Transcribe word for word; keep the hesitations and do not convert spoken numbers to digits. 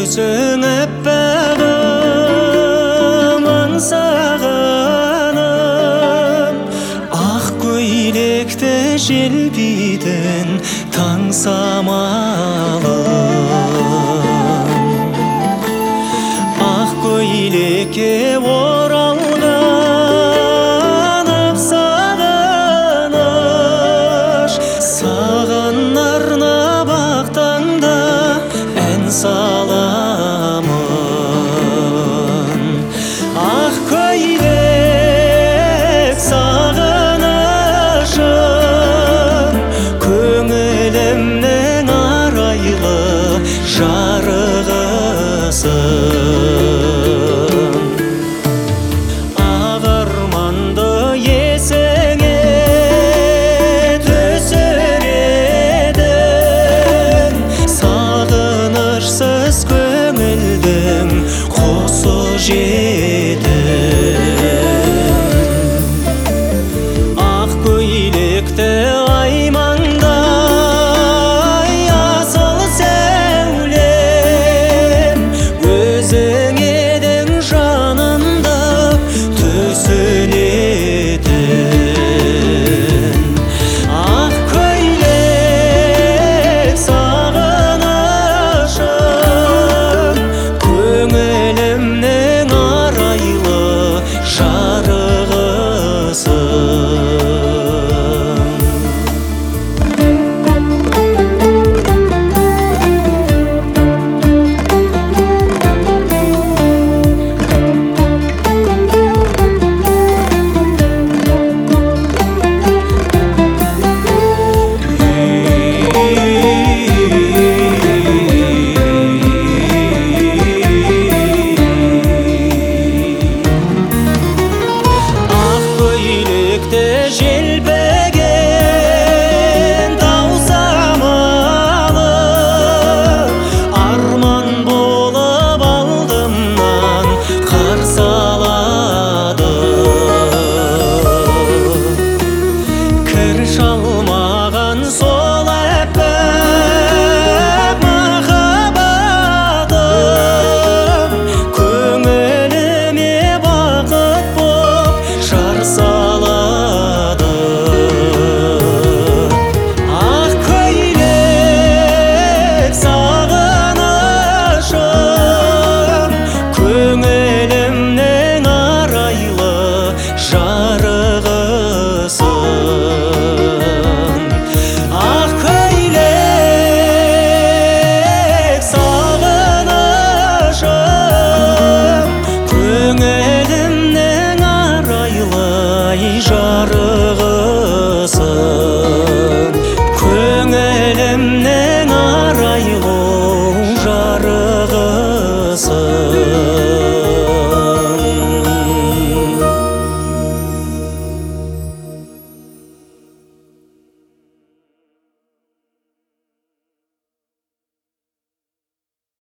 көзің әппағым аңсағаным, ақ көйлекті желбейдің таң самалым. Ақ көйлекке оралған ақ сағыныш, саған арнап ақ таңда ән саламын. Ақ көйлек сағынышым, көңілімнің арайлы жарығысың. Ақ арманды есіңе түсіредің, сағынышсыз көңілдің қосы жетің. Ақ көйлекті аймаңдай асыл сәулем, өзің едің жанымда түсінетін. Ақ көйлек сағынышым, көңілімнің арайлы жарығысың. Желпіген тау самалы, арман болып алдымнан қарсы алады. Кір шалма